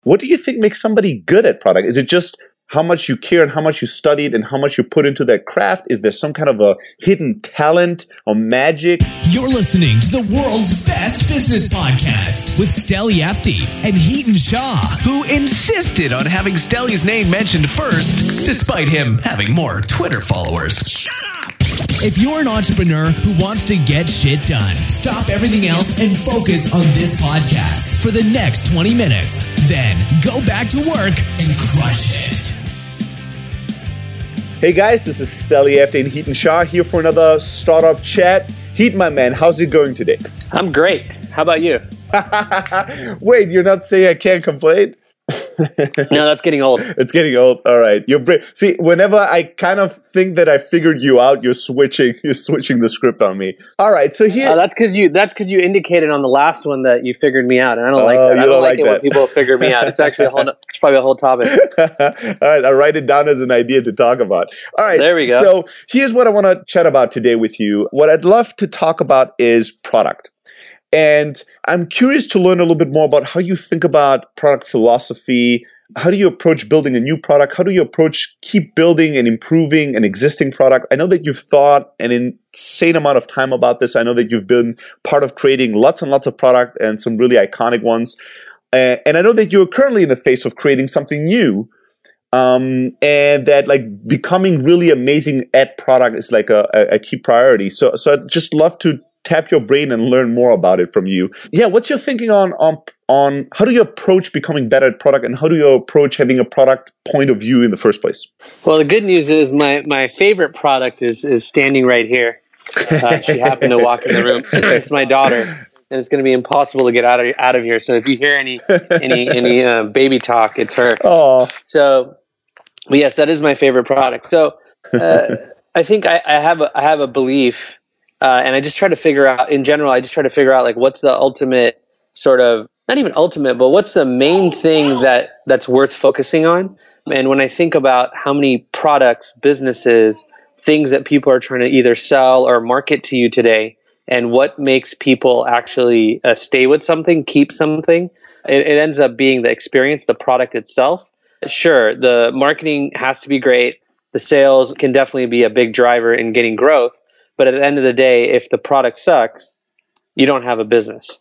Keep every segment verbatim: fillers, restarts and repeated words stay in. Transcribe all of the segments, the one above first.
What do you think makes somebody good at product? Is it just how much you care and how much you studied and how much you put into that craft? Is there some kind of a hidden talent or magic? You're listening to the world's best business podcast with Steli Efti and Hiten Shah, who insisted on having Steli's name mentioned first, despite him having more Twitter followers. Shut up! If you're an entrepreneur who wants to get shit done, stop everything else and focus on this podcast for the next twenty minutes. Then go back to work and crush it. Hey guys, this is Steli Efti and Hiten Shah here for another startup chat. Hiten, my man, how's it going today? I'm great. How about you? Wait, you're not saying I can't complain? No, that's getting old. It's getting old. All right. You're bra- See, whenever I kind of think that I figured you out, you're switching. You're switching the script on me. All right. So here, uh, that's because you. That's because you indicated on the last one that you figured me out, and I don't like Oh, that. you I don't, don't like like it that. when people figure me out. It's actually a whole. It's probably a whole topic. All right. I'll write it down as an idea to talk about. All right. There we go. So here's what I want to chat about today with you. What I'd love to talk about is product. And I'm curious to learn a little bit more about how you think about product philosophy. How do you approach building a new product? How do you approach keep building and improving an existing product? I know that you've thought an insane amount of time about this. I know that you've been part of creating lots and lots of product and some really iconic ones. Uh, and I know that you're currently in the phase of creating something new. Um, and that like becoming really amazing at product is like a, a, a key priority. So, so I'd just love to tap your brain and learn more about it from you. Yeah, what's your thinking on on on how do you approach becoming better at product, and how do you approach having a product point of view in the first place? Well, the good news is my, my favorite product is is standing right here. Uh, she happened to walk in the room. It's my daughter, and it's going to be impossible to get out of out of here. So if you hear any any any uh, baby talk, it's her. Oh, so but yes, that is my favorite product. So uh, I think I, I have a I have a belief. Uh, and I just try to figure out, in general, I just try to figure out like what's the ultimate sort of, not even ultimate, but what's the main thing that that's worth focusing on. And when I think about how many products, businesses, things that people are trying to either sell or market to you today, and what makes people actually uh, stay with something, keep something, it, it ends up being the experience, the product itself. Sure, the marketing has to be great. The sales can definitely be a big driver in getting growth. But at the end of the day, if the product sucks, you don't have a business.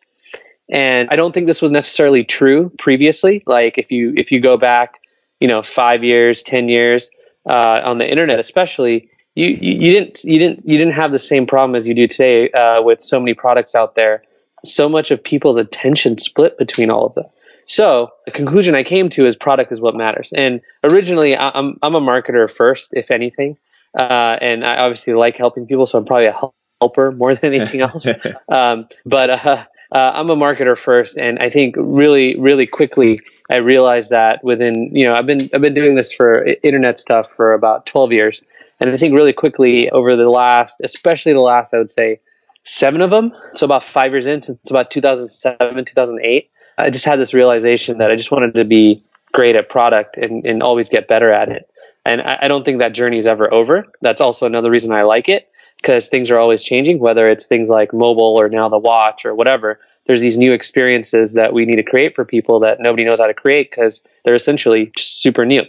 And I don't think this was necessarily true previously. Like if you if you go back, you know, five years, ten years uh, on the internet, especially, you, you you didn't you didn't you didn't have the same problem as you do today uh, with so many products out there. So much of people's attention split between all of them. So the conclusion I came to is product is what matters. And originally, I'm I'm a marketer first, if anything. Uh, and I obviously like helping people, so I'm probably a helper more than anything else. um, but uh, uh, I'm a marketer first, and I think really, really quickly I realized that within, you know, I've been I've been doing this for internet stuff for about twelve years, and I think really quickly over the last, especially the last, I would say seven of them. So about five years in, since about two thousand seven, two thousand eight, I just had this realization that I just wanted to be great at product and, and always get better at it. And I don't think that journey is ever over. That's also another reason I like it, because things are always changing, whether it's things like mobile or now the watch or whatever. There's these new experiences that we need to create for people that nobody knows how to create because they're essentially just super new.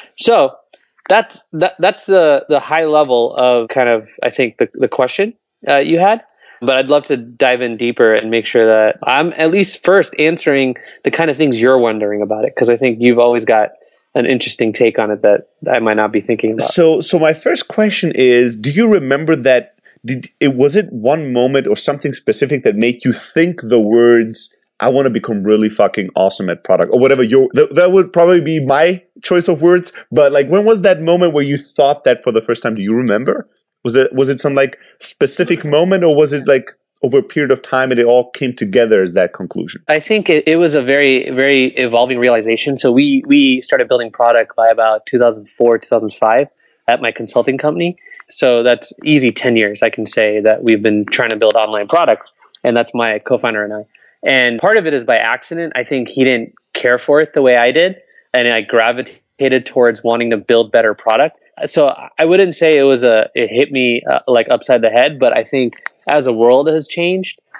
So that's that, that's the, the high level of kind of, I think, the, the question uh, you had. But I'd love to dive in deeper and make sure that I'm at least first answering the kind of things you're wondering about it, because I think you've always got an interesting take on it that I might not be thinking about. So, so my first question is: do you remember that? Did it was it one moment or something specific that made you think the words "I want to become really fucking awesome at product" or whatever? Your that, that would probably be my choice of words. But like, when was that moment where you thought that for the first time? Do you remember? Was it was it some like specific moment, or was it like over a period of time and it all came together as that conclusion? I think it, it was a very, very evolving realization. So we we started building product by about two thousand four, two thousand five at my consulting company. So that's easy ten years, I can say, that we've been trying to build online products. And that's my co-founder and I. And part of it is by accident. I think he didn't care for it the way I did. And I gravitated towards wanting to build better product. So I wouldn't say it was a, it hit me uh, like upside the head, but I think as the world has changed,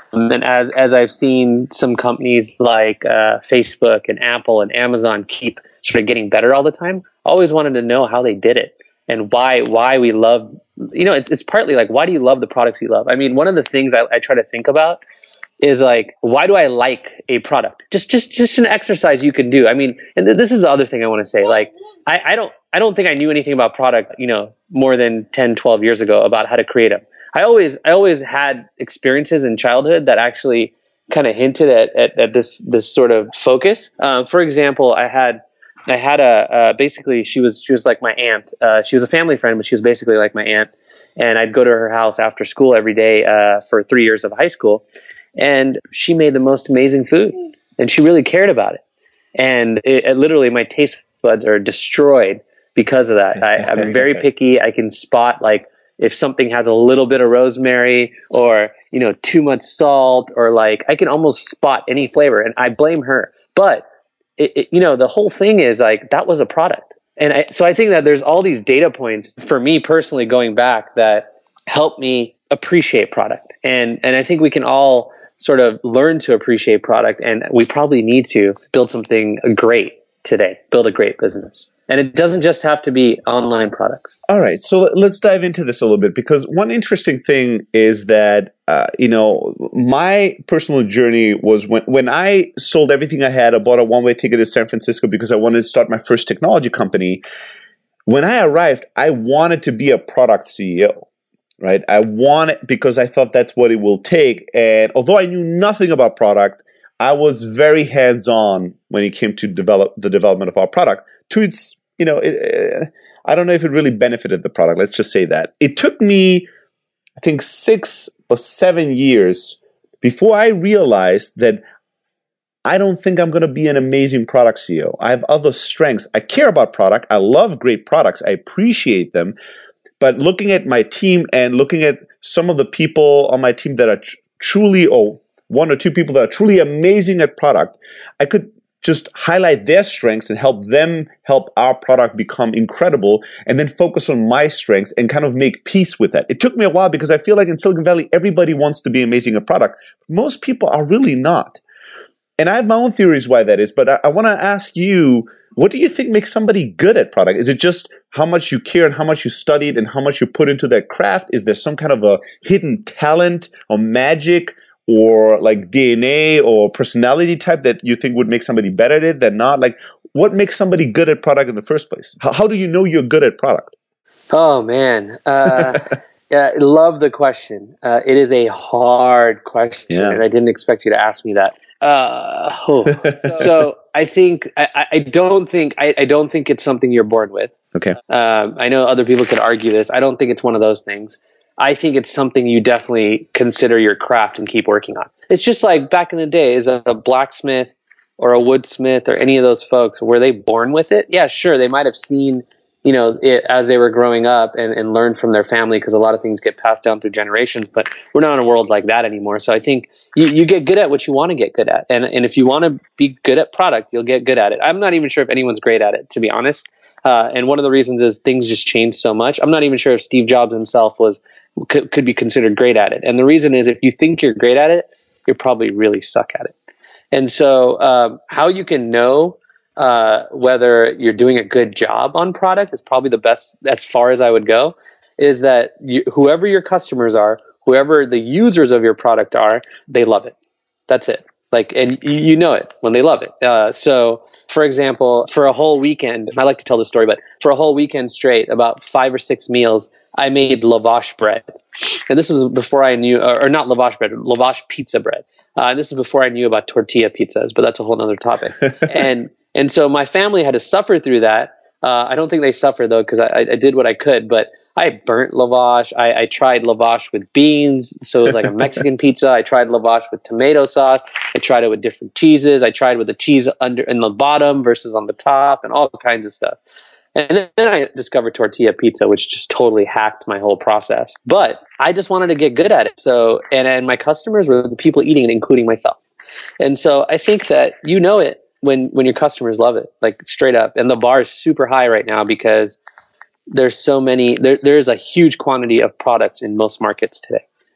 And then as, as I've seen some companies like uh, Facebook and Apple and Amazon keep sort of getting better all the time, I always wanted to know how they did it and why why we love, you know, it's it's partly like, why do you love the products you love? I mean, one of the things I, I try to think about is like, why do I like a product? Just just just an exercise you can do. I mean, and th- this is the other thing I want to say. Like, I, I don't I don't think I knew anything about product, you know, more than ten, twelve years ago about how to create them. I always I always had experiences in childhood that actually kind of hinted at, at, at this this sort of focus. Um, for example, I had I had a uh, basically she was she was like my aunt. Uh, she was a family friend, but she was basically like my aunt. And I'd go to her house after school every day uh, for three years of high school, and she made the most amazing food, and she really cared about it. And it, it literally, my taste buds are destroyed because of that. I, I'm very picky. I can spot like if something has a little bit of rosemary or, you know, too much salt, or like I can almost spot any flavor, and I blame her. But it, it, you know, the whole thing is like, that was a product. And I, so I think that there's all these data points for me personally going back that help me appreciate product. And, and I think we can all sort of learn to appreciate product, and we probably need to build something great today, build a great business. And it doesn't just have to be online products. All right. So let's dive into this a little bit, because one interesting thing is that, uh, you know, my personal journey was when, when I sold everything I had. I bought a one-way ticket to San Francisco because I wanted to start my first technology company. When I arrived, I wanted to be a product C E O, right? I wanted, because I thought that's what it will take. And although I knew nothing about product, I was very hands-on when it came to develop the development of our product. To its, you know, it, uh, I don't know if it really benefited the product. Let's just say that. It took me, I think, six or seven years before I realized that I don't think I'm going to be an amazing product C E O. I have other strengths. I care about product. I love great products. I appreciate them. But looking at my team and looking at some of the people on my team that are tr- truly, or one or two people that are truly amazing at product, I could just highlight their strengths and help them help our product become incredible, and then focus on my strengths and kind of make peace with that. It took me a while, because I feel like in Silicon Valley, everybody wants to be amazing at product. Most people are really not. And I have my own theories why that is, but I, I want to ask you, what do you think makes somebody good at product? Is it just how much you care and how much you studied and how much you put into that craft? Is there some kind of a hidden talent or magic, or like D N A or personality type that you think would make somebody better at it than not? Like, what makes somebody good at product in the first place? How, how do you know you're good at product? Oh, man. Uh, yeah, I love the question. Uh, it is a hard question, yeah. And I didn't expect you to ask me that. Uh, oh. So I think, I, I don't think, I, I don't think it's something you're born with. Okay. Um, I know other people could argue this. I don't think it's one of those things. I think it's something you definitely consider your craft and keep working on. It's just like back in the day, is a, a blacksmith or a woodsmith or any of those folks, were they born with it? Yeah, sure. They might have seen, you know, it as they were growing up and, and learned from their family, because a lot of things get passed down through generations, but we're not in a world like that anymore. So I think you, you get good at what you want to get good at. And, and if you want to be good at product, you'll get good at it. I'm not even sure if anyone's great at it, to be honest. Uh, and one of the reasons is things just change so much. I'm not even sure if Steve Jobs himself was could, could be considered great at it. And the reason is, if you think you're great at it, you're probably really suck at it. And so um, how you can know uh, whether you're doing a good job on product is probably the best, as far as I would go, is that you, whoever your customers are, whoever the users of your product are, they love it. That's it. Like, and you know it when they love it. Uh, so, for example, for a whole weekend, I like to tell this story, but for a whole weekend straight, about five or six meals, I made lavash bread. And this was before I knew, or not lavash bread, lavash pizza bread. Uh, and this is before I knew about tortilla pizzas, but that's a whole other topic. and and so my family had to suffer through that. Uh, I don't think they suffered, though, because I, I did what I could, but I burnt lavash. I, I tried lavash with beans, so it was like a Mexican pizza. I tried lavash with tomato sauce. I tried it with different cheeses. I tried with the cheese under in the bottom versus on the top, and all kinds of stuff. And then, then I discovered tortilla pizza, which just totally hacked my whole process. But I just wanted to get good at it. So, and, and my customers were the people eating it, including myself. And so I think that you know it when when your customers love it, like straight up. And the bar is super high right now because there's so many, there, there's a huge quantity of products in most markets today.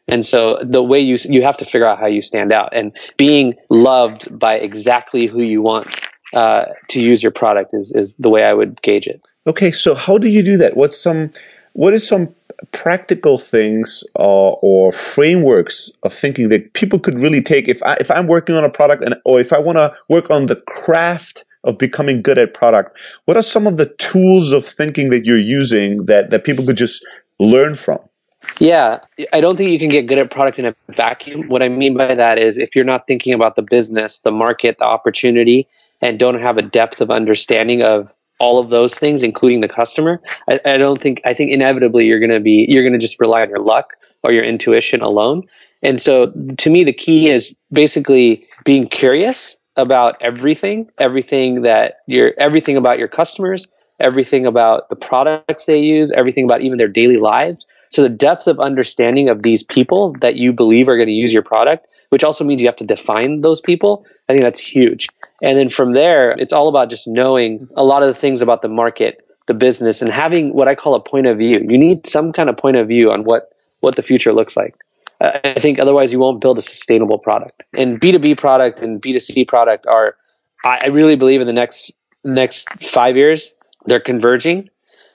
And so the way you you have to figure out how you stand out, and being loved by exactly who you want uh, to use your product is is the way I would gauge it. Okay, so how do you do that? What's some what is some practical things uh, or frameworks of thinking that people could really take if I if I'm working on a product and or if I want to work on the craft of becoming good at product? What are some of the tools of thinking that you're using that that people could just learn from? Yeah, I don't think you can get good at product in a vacuum. What I mean by that is if you're not thinking about the business, the market, the opportunity, and don't have a depth of understanding of all of those things, including the customer, I, I don't think, I think inevitably you're going to be, you're going to just rely on your luck or your intuition alone. And so to me, the key is basically being curious about everything, everything that you're, everything about your customers, everything about the products they use, everything about even their daily lives. So the depth of understanding of these people that you believe are going to use your product, which also means you have to define those people, I think that's huge. And then from there, it's all about just knowing a lot of the things about the market, the business, and having what I call a point of view. You need some kind of point of view on what, what the future looks like. Uh, I think otherwise you won't build a sustainable product. And B two B product and B two C product are, I, I really believe in the next next five years, they're converging.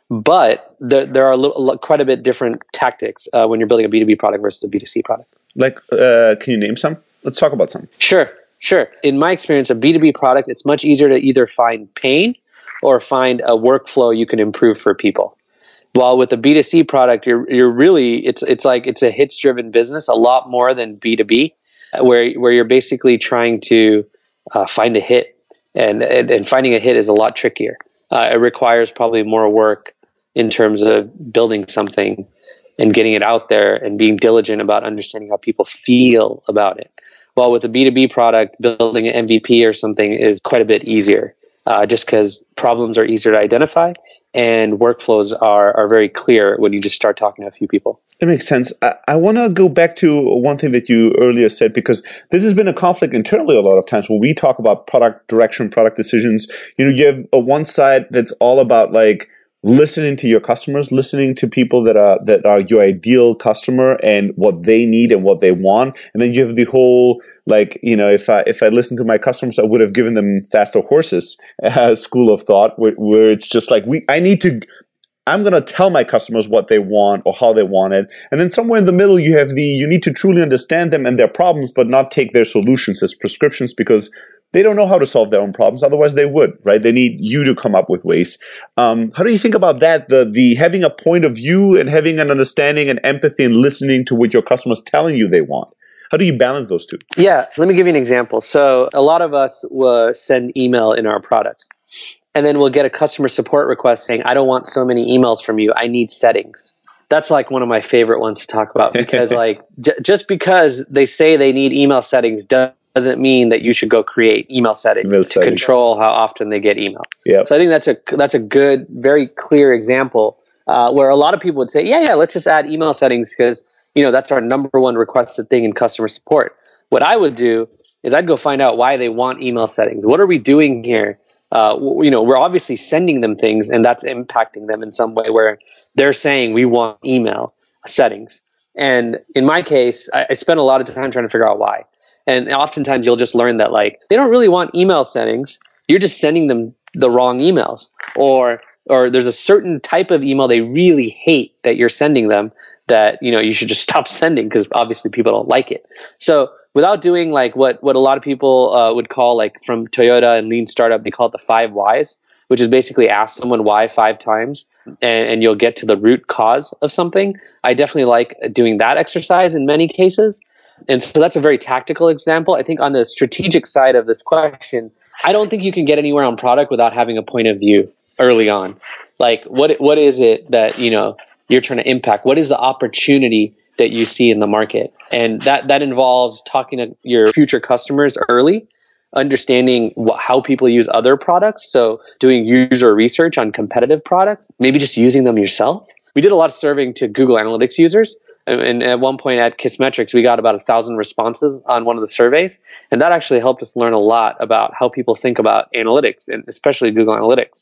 But there, there are a little, quite a bit different tactics uh, when you're building a B two B product versus a B two C product. Like, uh, can you name some? Let's talk about some. Sure, sure. In my experience, a B two B product, it's much easier to either find pain or find a workflow you can improve for people. While with a B two C product, you're you're really it's it's like it's a hits driven business, a lot more than B two B, where where you're basically trying to uh, find a hit, and, and and finding a hit is a lot trickier. Uh, it requires probably more work in terms of building something and getting it out there and being diligent about understanding how people feel about it. While with a B two B product, building an M V P or something is quite a bit easier, uh, just because problems are easier to identify and workflows are, are very clear when you just start talking to a few people. It makes sense. I, I want to go back to one thing that you earlier said, because this has been a conflict internally a lot of times when we talk about product direction, product decisions. You know, you have a one side that's all about like listening to your customers, listening to people that are that are your ideal customer and what they need and what they want. And then you have the whole like, you know, if I if I listened to my customers, I would have given them faster horses uh, school of thought, where, where it's just like we I need to. I'm going to tell my customers what they want or how they want it. And then somewhere in the middle, you have the, you need to truly understand them and their problems, but not take their solutions as prescriptions because they don't know how to solve their own problems. Otherwise they would, right? They need you to come up with ways. Um, how do you think about that? The, the having a point of view and having an understanding and empathy and listening to what your customers telling you they want. How do you balance those two? Yeah, let me give you an example. So a lot of us will send email in our products. And then we'll get a customer support request saying, I don't want so many emails from you. I need settings. That's like one of my favorite ones to talk about because like j- just because they say they need email settings doesn't mean that you should go create email settings email to settings. control how often they get email. Yep. So I think that's a that's a good, very clear example uh, where a lot of people would say, yeah, yeah, let's just add email settings because you know that's our number one requested thing in customer support. What I would do is I'd go find out why they want email settings. What are we doing here? Uh, you know, we're obviously sending them things and that's impacting them in some way where they're saying we want email settings. And in my case, I, I spent a lot of time trying to figure out why. And oftentimes you'll just learn that like, they don't really want email settings. You're just sending them the wrong emails or, or there's a certain type of email they really hate that you're sending them that, you know, you should just stop sending because obviously people don't like it. So without doing like what, what a lot of people uh, would call like from Toyota and Lean Startup, they call it the five whys, which is basically ask someone why five times and, and you'll get to the root cause of something. I definitely like doing that exercise in many cases. And so that's a very tactical example. I think on the strategic side of this question, I don't think you can get anywhere on product without having a point of view early on. Like what what is it that, you know, you're trying to impact? What is the opportunity that you see in the market? And that, that involves talking to your future customers early, understanding wh- how people use other products. So doing user research on competitive products, maybe just using them yourself. We did a lot of surveying to Google Analytics users. And, and at one point at Kissmetrics, we got about a thousand responses on one of the surveys. And that actually helped us learn a lot about how people think about analytics and especially Google Analytics.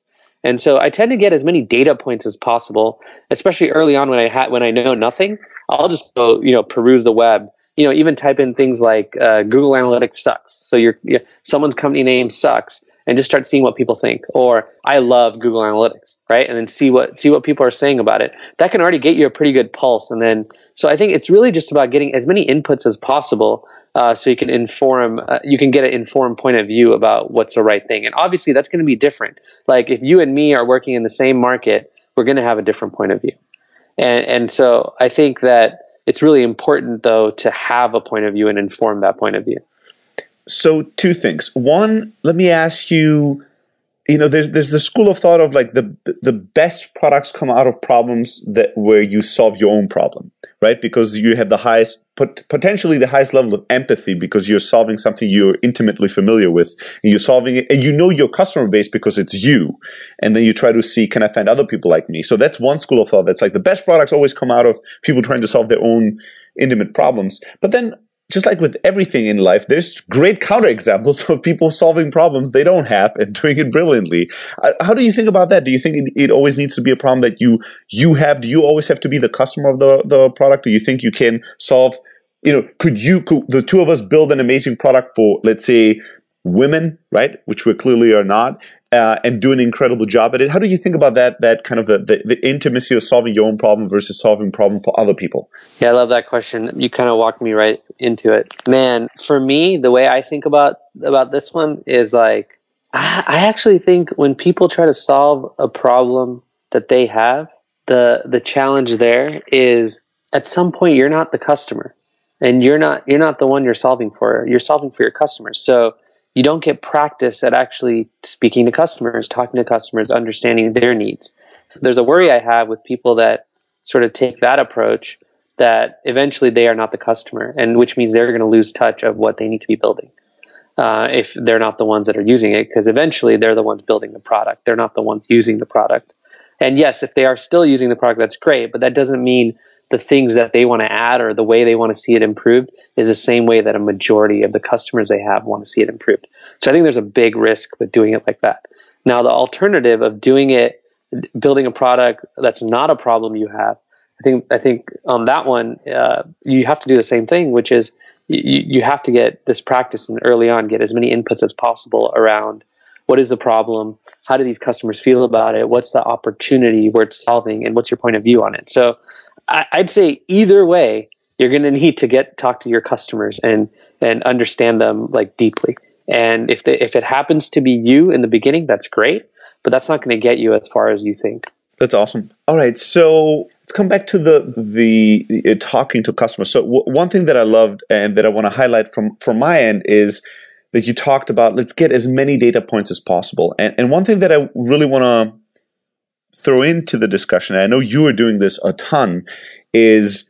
And so I tend to get as many data points as possible, especially early on when I ha- when I know nothing. I'll just go, you know, peruse the web. You know, even type in things like uh, Google Analytics sucks. So your you know, someone's company name sucks, and just start seeing what people think. Or I love Google Analytics, right? And then see what see what people are saying about it. That can already get you a pretty good pulse. And then, so I think it's really just about getting as many inputs as possible. Uh, so you can inform, uh, you can get an informed point of view about what's the right thing. And obviously that's going to be different. Like if you and me are working in the same market, we're going to have a different point of view. And, and so I think that it's really important though to have a point of view and inform that point of view. So two things. One, let me ask you, you know, there's there's the school of thought of like the the best products come out of problems that where you solve your own problem, right? Because you have the highest, pot, potentially the highest level of empathy because you're solving something you're intimately familiar with, and you're solving it, and you know your customer base because it's you, and then you try to see, can I find other people like me? So that's one school of thought. That's like the best products always come out of people trying to solve their own intimate problems. But then, just like with everything in life, there's great counterexamples of people solving problems they don't have and doing it brilliantly. Uh, how do you think about that? Do you think it, it always needs to be a problem that you you have? Do you always have to be the customer of the, the product? Do you think you can solve, you know, could you, could the two of us build an amazing product for, let's say, women, right, which we clearly are not, uh, and do an incredible job at it? How do you think about that, that kind of the, the, the intimacy of solving your own problem versus solving a problem for other people? Yeah, I love that question. You kind of walked me right into it. Man, for me, the way I think about, about this one is like, I, I actually think when people try to solve a problem that they have, the the challenge there is at some point you're not the customer, and you're not you're not the one you're solving for. You're solving for your customers. So you don't get practice at actually speaking to customers, talking to customers, understanding their needs. There's a worry I have with people that sort of take that approach, that eventually they are not the customer, and which means they're going to lose touch of what they need to be building uh, if they're not the ones that are using it, because eventually they're the ones building the product. They're not the ones using the product. And yes, if they are still using the product, that's great, but that doesn't mean the things that they want to add or the way they want to see it improved is the same way that a majority of the customers they have want to see it improved. So I think there's a big risk with doing it like that. Now, the alternative of doing it, building a product that's not a problem you have, I think I think on that one, uh, you have to do the same thing, which is you, you have to get this practice and early on get as many inputs as possible around what is the problem, how do these customers feel about it, what's the opportunity where it's solving, and what's your point of view on it. So I, I'd say either way, you're going to need to get talk to your customers and and understand them like deeply. And if they, if it happens to be you in the beginning, that's great, but that's not going to get you as far as you think. That's awesome. All right, so let's come back to the the, the uh, talking to customers. So w- one thing that I loved and that I want to highlight from from my end is that you talked about let's get as many data points as possible. And and one thing that I really want to throw into the discussion, and I know you are doing this a ton, is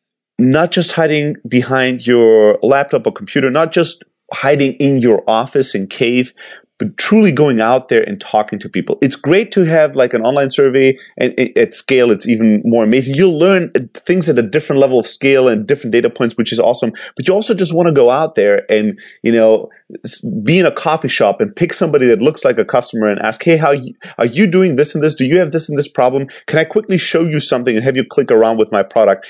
not just hiding behind your laptop or computer, not just hiding in your office and cave, but truly going out there and talking to people. It's great to have like an online survey, and at scale, it's even more amazing. You'll learn things at a different level of scale and different data points, which is awesome. But you also just want to go out there and, you know, be in a coffee shop and pick somebody that looks like a customer and ask, hey, how you, are you doing this and this? Do you have this and this problem? Can I quickly show you something and have you click around with my product?